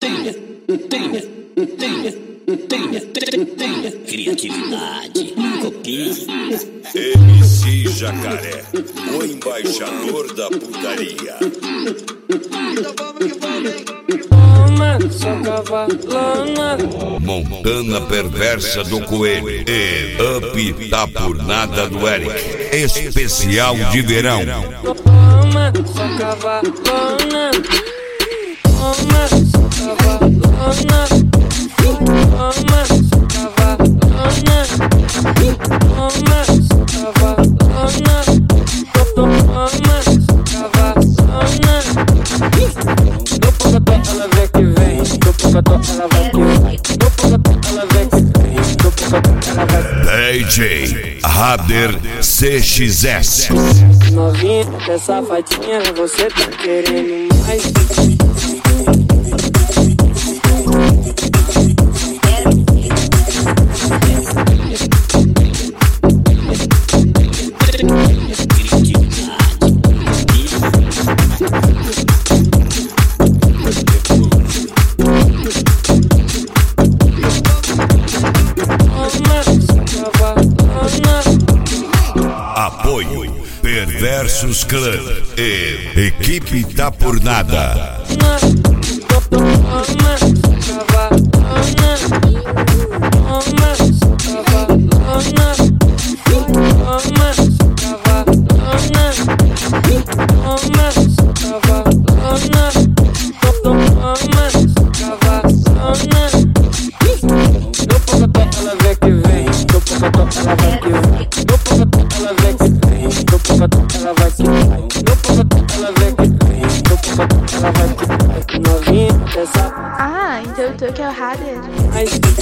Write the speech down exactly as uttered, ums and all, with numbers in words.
tenha, tenha, tenha, tenha, tenha criatividade, copie. M C Jacaré, o embaixador da putaria. Montana Perversa do Coelho e Up Tá Por Nada do Eric, especial de verão. Toma, só cavalona. Toma, só cavalona. Toma, só cavalona. Toma, só cavalona. Toma, só cavalona. Do pocotó ela vem que vem. Do pocotó ela vai que vai. Do pocotó ela vem que vem. Do pocotó ela vai. D J Rader C X S. Novinha, essa safadinha, você tá querendo mais. Apoio Perversos Clã e Equipe Tá Por Nada. Ah, então tu que é o Rader. Ai,